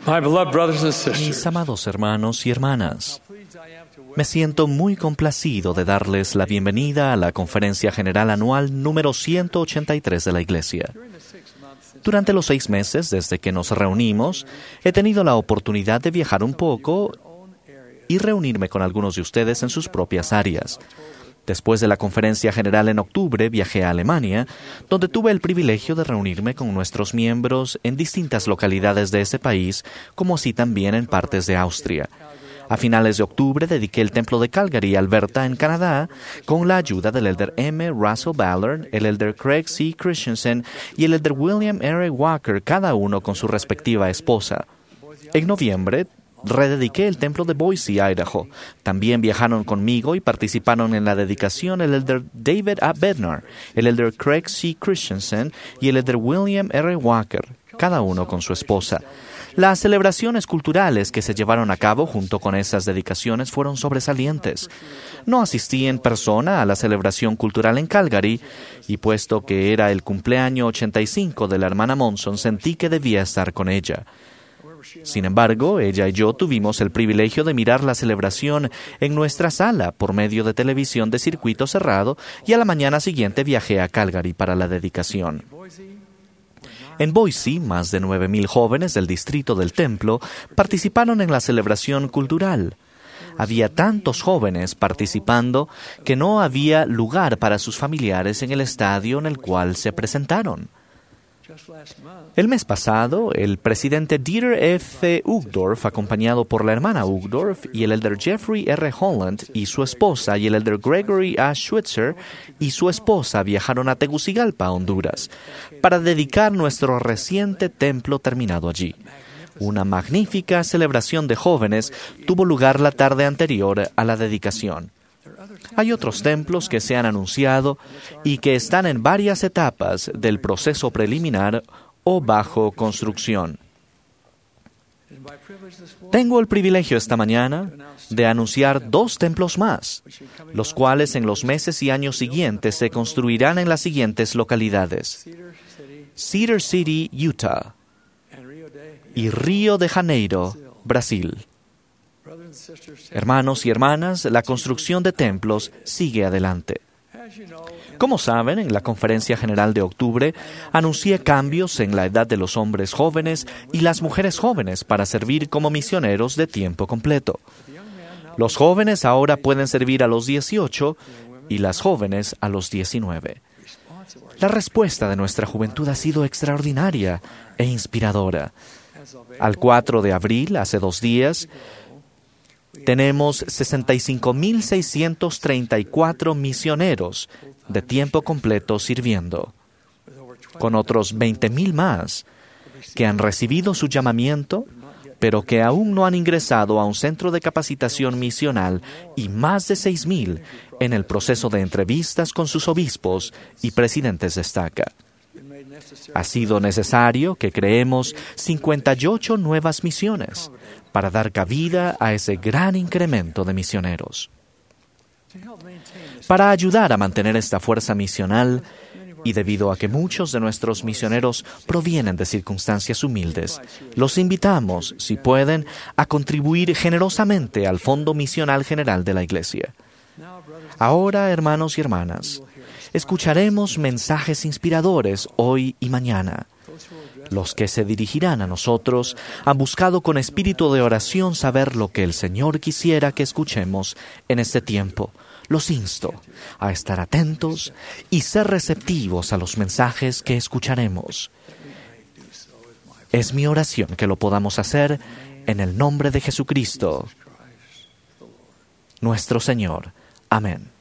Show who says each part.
Speaker 1: My beloved brothers and sisters,
Speaker 2: Mis amados hermanos y hermanas, me siento muy complacido de darles la bienvenida a la Conferencia General Anual número 183 de la Iglesia. Durante los 6 meses desde que nos reunimos, he tenido la oportunidad de viajar un poco y reunirme con algunos de ustedes en sus propias áreas. Después de la Conferencia General en octubre, viajé a Alemania, donde tuve el privilegio de reunirme con nuestros miembros en distintas localidades de ese país, como así también en partes de Austria. A finales de octubre dediqué el templo de Calgary, Alberta, en Canadá, con la ayuda del elder M. Russell Ballard, el elder Craig C. Christensen y el elder William R. Walker, cada uno con su respectiva esposa. En noviembre, redediqué el templo de Boise, Idaho. También viajaron conmigo y participaron en la dedicación el elder David A. Bednar, el elder Craig C. Christensen y el elder William R. Walker, cada uno con su esposa. Las celebraciones culturales que se llevaron a cabo junto con esas dedicaciones fueron sobresalientes. No asistí en persona a la celebración cultural en Calgary y puesto que era el cumpleaños 85 de la hermana Monson, sentí que debía estar con ella. Sin embargo, ella y yo tuvimos el privilegio de mirar la celebración en nuestra sala por medio de televisión de circuito cerrado y a la mañana siguiente viajé a Calgary para la dedicación. En Boise, más de 9,000 jóvenes del distrito del templo participaron en la celebración cultural. Había tantos jóvenes participando que no había lugar para sus familiares en el estadio en el cual se presentaron. El mes pasado, el presidente Dieter F. Uchtdorf, acompañado por la hermana Uchtdorf y el elder Jeffrey R. Holland y su esposa y el elder Gregory A. Schweitzer y su esposa viajaron a Tegucigalpa, Honduras, para dedicar nuestro reciente templo terminado allí. Una magnífica celebración de jóvenes tuvo lugar la tarde anterior a la dedicación. Hay otros templos que se han anunciado y que están en varias etapas del proceso preliminar o bajo construcción. Tengo el privilegio esta mañana de anunciar 2 templos más, los cuales en los meses y años siguientes se construirán en las siguientes localidades: Cedar City, Utah, y Río de Janeiro, Brasil. Hermanos y hermanas, la construcción de templos sigue adelante. Como saben, en la Conferencia General de octubre anuncié cambios en la edad de los hombres jóvenes y las mujeres jóvenes para servir como misioneros de tiempo completo. Los jóvenes ahora pueden servir a los 18 y las jóvenes a los 19. La respuesta de nuestra juventud ha sido extraordinaria e inspiradora. Al 4 de abril, hace 2 días, tenemos 65,634 misioneros de tiempo completo sirviendo, con otros 20,000 más que han recibido su llamamiento, pero que aún no han ingresado a un centro de capacitación misional y más de 6,000 en el proceso de entrevistas con sus obispos y presidentes de estaca. Ha sido necesario que creemos 58 nuevas misiones para dar cabida a ese gran incremento de misioneros. Para ayudar a mantener esta fuerza misional, y debido a que muchos de nuestros misioneros provienen de circunstancias humildes, los invitamos, si pueden, a contribuir generosamente al Fondo Misional General de la Iglesia. Ahora, hermanos y hermanas, escucharemos mensajes inspiradores hoy y mañana. Los que se dirigirán a nosotros han buscado con espíritu de oración saber lo que el Señor quisiera que escuchemos en este tiempo. Los insto a estar atentos y ser receptivos a los mensajes que escucharemos. Es mi oración que lo podamos hacer en el nombre de Jesucristo, nuestro Señor. Amén.